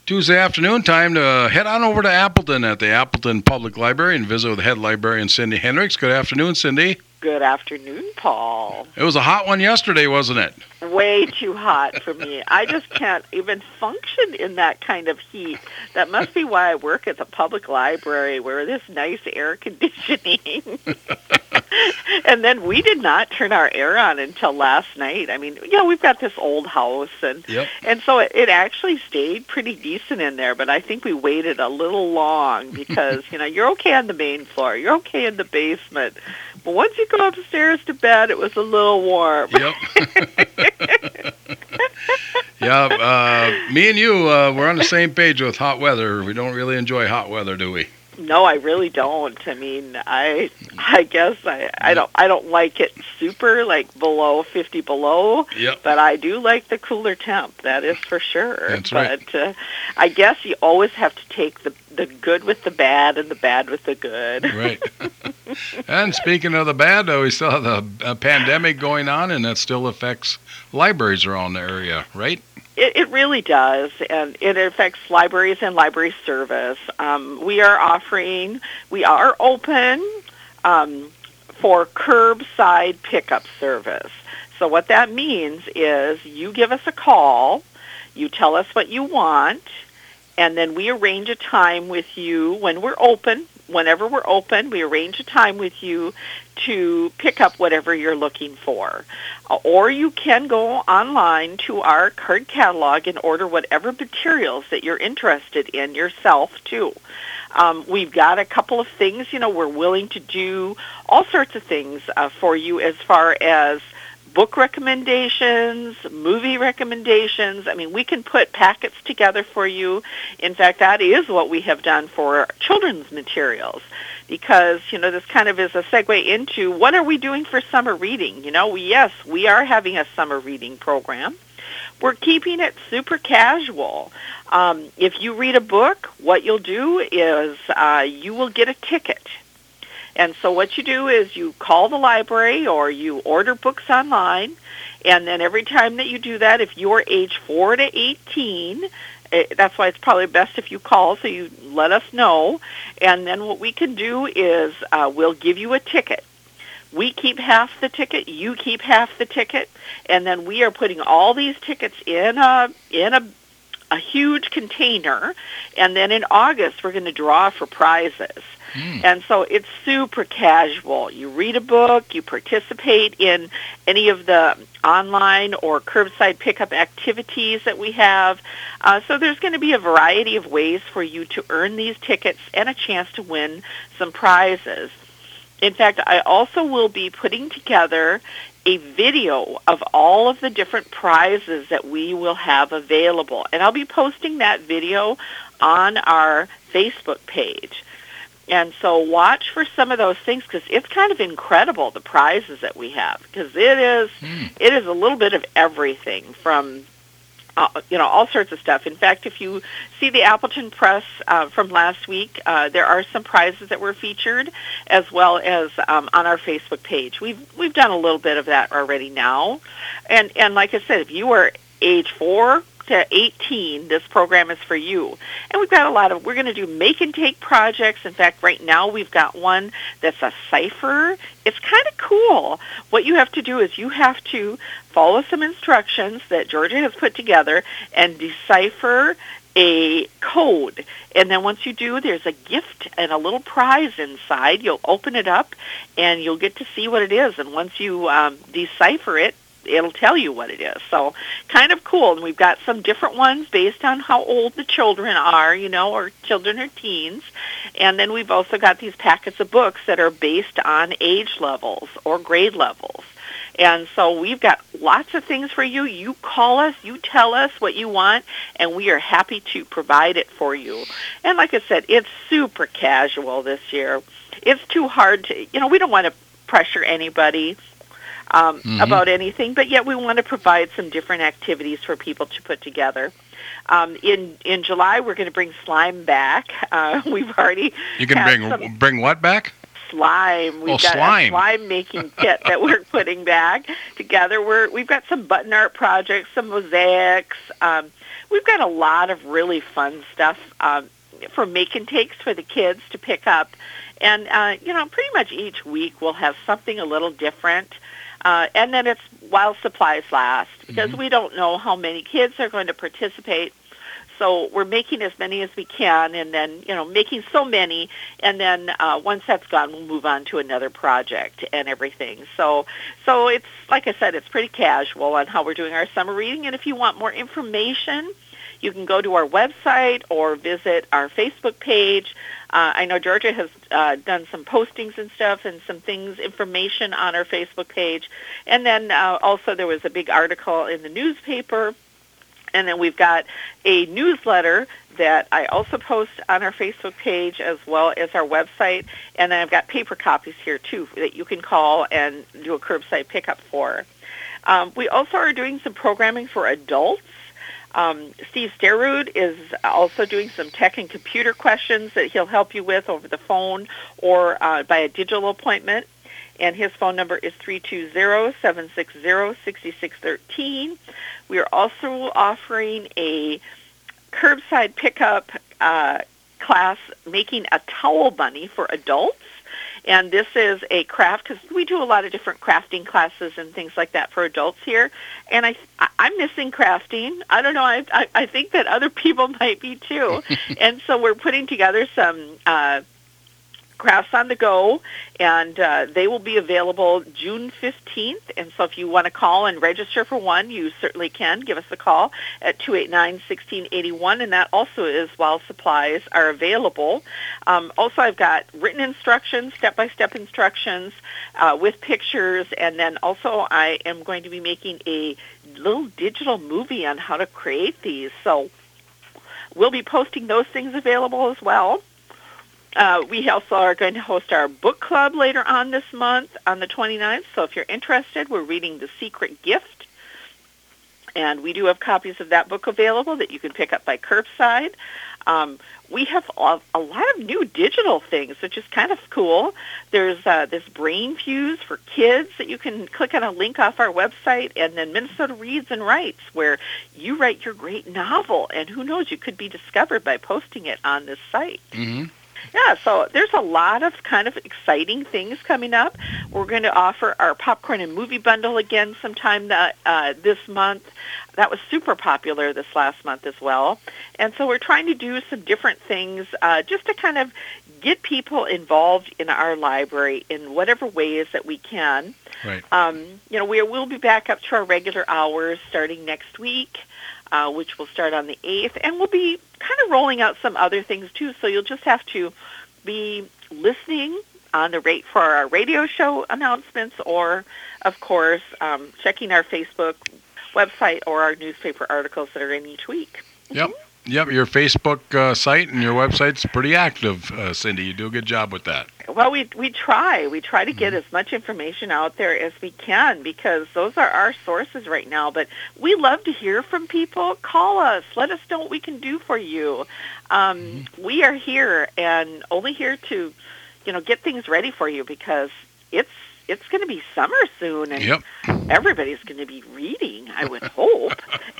Tuesday afternoon, time to head on over to Appleton at the Appleton Public Library and visit with head librarian Cindy Hendricks. Good afternoon, Cindy. Good afternoon, Paul. It was a hot one yesterday, wasn't it? Way too hot for me. I just can't even function in that kind of heat. That must be why I work at the public library where there's nice air conditioning. And then we did not turn our air on until last night. I mean, we've got this old house, and so it actually stayed pretty decent in there, but I think we waited a little long because, you're okay on the main floor, you're okay in the basement, but once you go upstairs to bed, it was a little warm. Yep. Me and you, we're on the same page with hot weather. We don't really enjoy hot weather, do we? No, I really don't. I mean, I guess I don't like it super, like below 50 below. Yep. But I do like the cooler temp. That is for sure. That's right. But I guess you always have to take the good with the bad and the bad with the good. Right. And speaking of the bad, though, we still have the pandemic going on, and that still affects libraries around the area, right? It really does, and it affects libraries and library service. We are open for curbside pickup service. So what that means is you give us a call, you tell us what you want, and then we arrange a time with you when we're open. Whenever we're open, we arrange a time with you to pick up whatever you're looking for. Or you can go online to our card catalog and order whatever materials that you're interested in yourself, too. We've got a couple of things, we're willing to do all sorts of things for you as far as book recommendations, movie recommendations. I mean, we can put packets together for you. In fact, that is what we have done for children's materials because, this kind of is a segue into what are we doing for summer reading? Yes, we are having a summer reading program. We're keeping it super casual. If you read a book, what you'll do is you will get a ticket. And so what you do is you call the library or you order books online, and then every time that you do that, if you're age 4 to 18, that's why it's probably best if you call, so you let us know. And then what we can do is we'll give you a ticket. We keep half the ticket, you keep half the ticket, and then we are putting all these tickets in a huge container, and then in August we're going to draw for prizes. And so it's super casual. You read a book, you participate in any of the online or curbside pickup activities that we have. So there's going to be a variety of ways for you to earn these tickets and a chance to win some prizes. In fact, I also will be putting together a video of all of the different prizes that we will have available. And I'll be posting that video on our Facebook page. And so watch for some of those things because it's kind of incredible, the prizes that we have, because it is a little bit of everything from all sorts of stuff. In fact, if you see the Appleton Press from last week, there are some prizes that were featured, as well as on our Facebook page. We've done a little bit of that already now, and like I said, if you are age 4 to 18, this program is for you. And we've got we're going to do make and take projects. In fact, right now we've got one that's a cipher. It's kind of cool. What you have to do is you have to follow some instructions that Georgia has put together and decipher a code. And then once you do, there's a gift and a little prize inside. You'll open it up and you'll get to see what it is. And once you decipher it, it'll tell you what it is. So kind of cool. And we've got some different ones based on how old the children are, or children or teens. And then we've also got these packets of books that are based on age levels or grade levels. And so we've got lots of things for you. You call us, you tell us what you want, and we are happy to provide it for you. And like I said, it's super casual this year. It's too hard to, we don't want to pressure anybody about anything, but yet we want to provide some different activities for people to put together. In July, we're going to bring slime back. We've already bring what back? Slime. We've got slime. A slime making kit that we're putting back together. We've got some button art projects, some mosaics. we've got a lot of really fun stuff for make and takes for the kids to pick up. And, pretty much each week we'll have something a little different. And then it's while supplies last, because we don't know how many kids are going to participate. So we're making as many as we can, and then, making so many, and then once that's gone, we'll move on to another project and everything. So it's, like I said, it's pretty casual on how we're doing our summer reading, and if you want more information, you can go to our website or visit our Facebook page. I know Georgia has done some postings and stuff and some things, information on our Facebook page. And then also there was a big article in the newspaper. And then we've got a newsletter that I also post on our Facebook page as well as our website. And then I've got paper copies here, too, that you can call and do a curbside pickup for. We also are doing some programming for adults. Steve Sterud is also doing some tech and computer questions that he'll help you with over the phone or by a digital appointment. And his phone number is 320-760-6613. We are also offering a curbside pickup class making a towel bunny for adults. And this is a craft, because we do a lot of different crafting classes and things like that for adults here. And I'm missing crafting. I don't know. I think that other people might be too. And so we're putting together some crafts on the go, and they will be available June 15th. And so if you want to call and register for one, you certainly can. Give us a call at 289-1681, and that also is while supplies are available. Also, I've got written instructions, step-by-step instructions with pictures, and then also I am going to be making a little digital movie on how to create these. So we'll be posting those things available as well. We also are going to host our book club later on this month on the 29th. So if you're interested, we're reading The Secret Gift. And we do have copies of that book available that you can pick up by curbside. We have a lot of new digital things, which is kind of cool. There's this Brain Fuse for kids that you can click on a link off our website, and then Minnesota Reads and Writes, where you write your great novel. And who knows, you could be discovered by posting it on this site. Mm-hmm. Yeah, so there's a lot of kind of exciting things coming up. We're going to offer our popcorn and movie bundle again sometime this month. That was super popular this last month as well. And so we're trying to do some different things just to kind of get people involved in our library in whatever ways that we can. Right. We'll be back up to our regular hours starting next week, which will start on the 8th, and we'll be kind of rolling out some other things too, so you'll just have to be listening on the rate for our radio show announcements, or, of course, checking our Facebook website or our newspaper articles that are in each week. Yep. Yep, your Facebook site and your website's pretty active, Cindy. You do a good job with that. Well, we try. We try to get as much information out there as we can, because those are our sources right now. But we love to hear from people. Call us. Let us know what we can do for you. We are here, and only here to, get things ready for you, because it's going to be summer soon, and everybody's going to be reading, I would hope.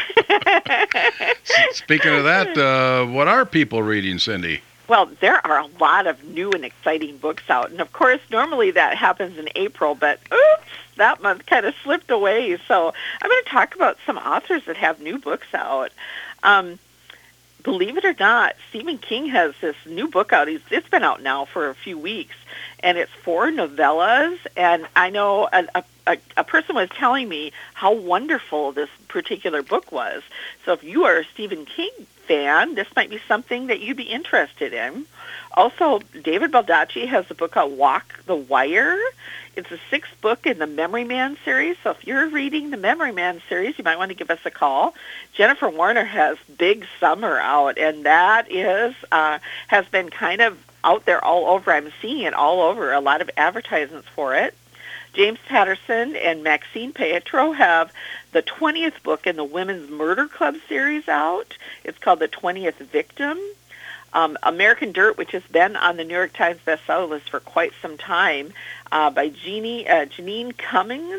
Speaking of that, what are people reading, Cindy? Well, there are a lot of new and exciting books out. And, of course, normally that happens in April, but oops, that month kind of slipped away. So I'm going to talk about some authors that have new books out. Believe it or not, Stephen King has this new book out. It's been out now for a few weeks, and it's 4 novellas. And I know a person was telling me how wonderful this particular book was. So if you are a Stephen King fan, this might be something that you'd be interested in. Also, David Baldacci has a book called Walk the Wire. It's the 6th book in the Memory Man series. So if you're reading the Memory Man series, you might want to give us a call. Jennifer Warner has Big Summer out, and that has been kind of out there all over. I'm seeing it all over, a lot of advertisements for it. James Patterson and Maxine Pietro have the 20th book in the Women's Murder Club series out. It's called The 20th Victim. American Dirt, which has been on the New York Times bestseller list for quite some time, by Janine Cummings,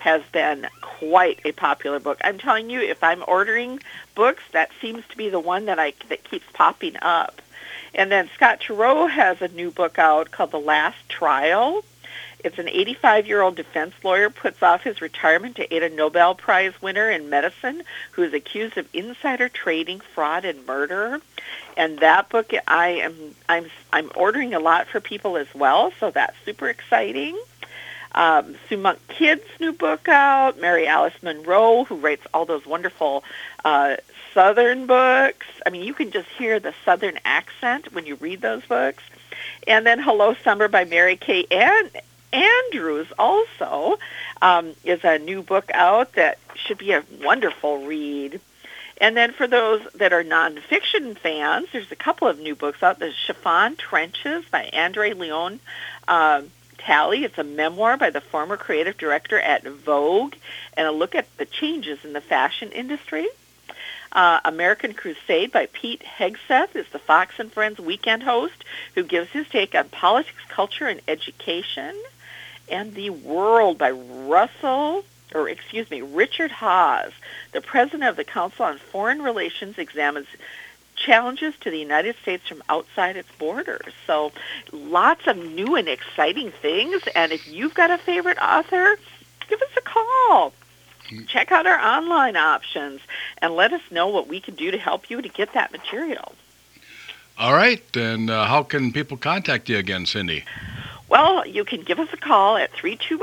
has been quite a popular book. I'm telling you, if I'm ordering books, that seems to be the one that keeps popping up. And then Scott Turow has a new book out called The Last Trial. It's an 85-year-old defense lawyer puts off his retirement to aid a Nobel Prize winner in medicine who is accused of insider trading, fraud, and murder. And that book I'm ordering a lot for people as well, so that's super exciting. Sue Monk Kidd's new book out. Mary Alice Monroe, who writes all those wonderful Southern books. I mean, you can just hear the Southern accent when you read those books. And then Hello Summer by Mary Kay Andrews also is a new book out that should be a wonderful read. And then for those that are nonfiction fans, there's a couple of new books out. There's Chiffon Trenches by Andre Leon Talley. It's a memoir by the former creative director at Vogue and a look at the changes in the fashion industry. American Crusade by Pete Hegseth is the Fox and Friends weekend host who gives his take on politics, culture, and education. And The World by Richard Hawes, the president of the Council on Foreign Relations, examines challenges to the United States from outside its borders. So lots of new and exciting things. And if you've got a favorite author, give us a call. Check out our online options and let us know what we can do to help you to get that material. All right. And how can people contact you again, Cindy? Well, you can give us a call at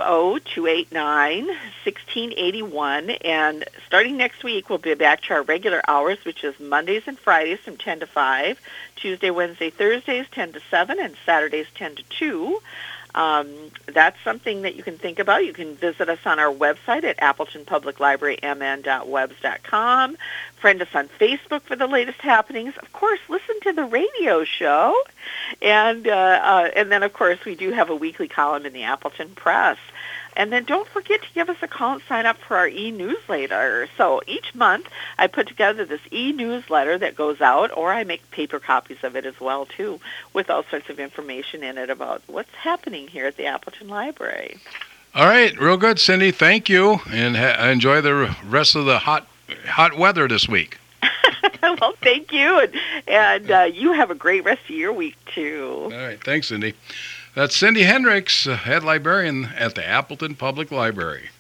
320-289-1681, and starting next week, we'll be back to our regular hours, which is Mondays and Fridays from 10 to 5, Tuesday, Wednesday, Thursdays 10 to 7, and Saturdays 10 to 2. That's something that you can think about. You can visit us on our website at appletonpubliclibrarymn.webs.com. Friend us on Facebook for the latest happenings. Of course, listen to the radio show. And then, of course, we do have a weekly column in the Appleton Press. And then don't forget to give us a call and sign up for our e-newsletter. So each month I put together this e-newsletter that goes out, or I make paper copies of it as well, too, with all sorts of information in it about what's happening here at the Appleton Library. All right. Real good, Cindy. Thank you. And enjoy the rest of the hot weather this week. Well, thank you. And you have a great rest of your week, too. All right. Thanks, Cindy. That's Cindy Hendricks, head librarian at the Appleton Public Library.